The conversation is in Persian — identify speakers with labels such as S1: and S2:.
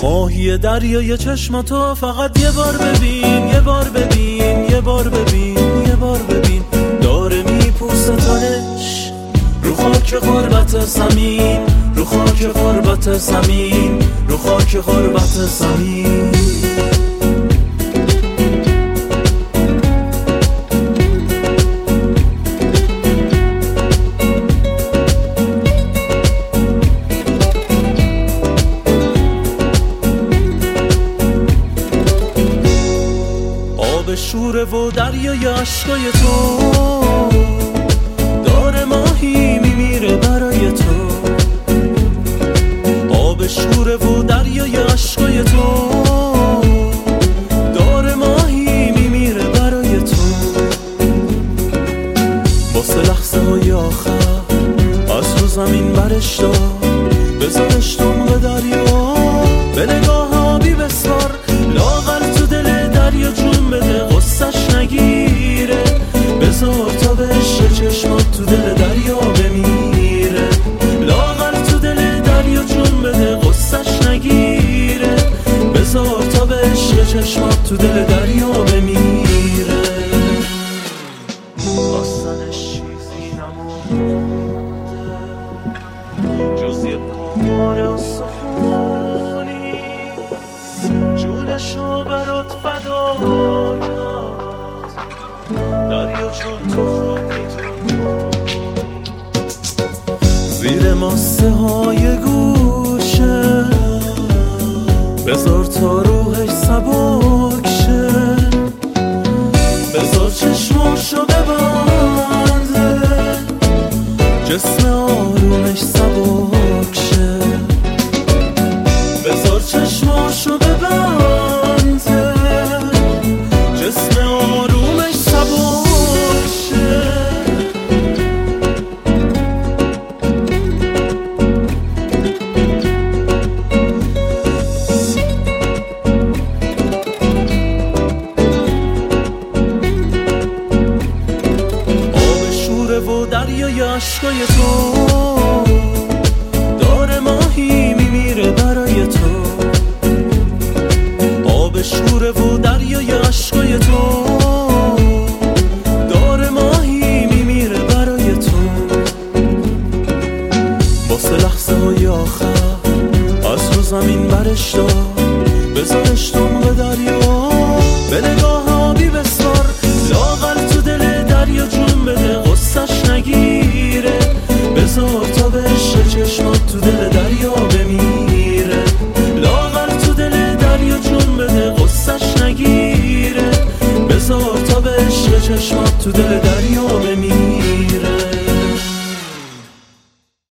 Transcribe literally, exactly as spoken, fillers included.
S1: ماهی دریای چشماتو فقط یه بار ببین، یه بار ببین، یه بار ببین، یه بار ببین. داره میپوسه تنش رو خاک غربت زمین، رو خاک غربت زمین، رو خاک غربت زمین. آب شوره و دریای عشقای تو داره ماهی میمیره برای تو. آب شوره و دریای عشقای تو داره ماهی میمیره برای تو. واسه لحظه های آخر از رو زمین برش دار، بذارش تمغ دریا، به نگاه آبی بسپار، لاغر تو دل دریا جون بده، غصش نگیره. بذار تا بشه چشمات تو دل دریا بمیره، لاغر تو دل دریا جون بده، غصش نگیره. بذار تا بشه چشمات تو دل دریا بمیره. داستانش چیزی نمونده جز یه پامار آسمونی، جونشو برات فدا کرد دریا چون تو خوب میتون. زیر ماسه های گوشه بذار تا روحش سبک شه، بذار چشماشو ببنده، جسم آرومش سبک شه. بذار چشماشو ببنده، جسم آرومش سبک شه. آب شوره و دریای عشقای تو داره ماهی میمیره برای تو. آب شوره و دریای عشقای تو داره ماهی میمیره برای تو. واسه لحظه های آخر از رو زمین برش دار، بذارش تمغ دریا، به نگاه آبی بسپار، لاغر تو دل دریا جون بده، غصش نگیره. بذار تا بشه چشمات تو دل دریا بمیره، لاغر تو دل دریا جون بده، غصش نگیره. بذار تا بشه چشمات تو دل دریا بمیره.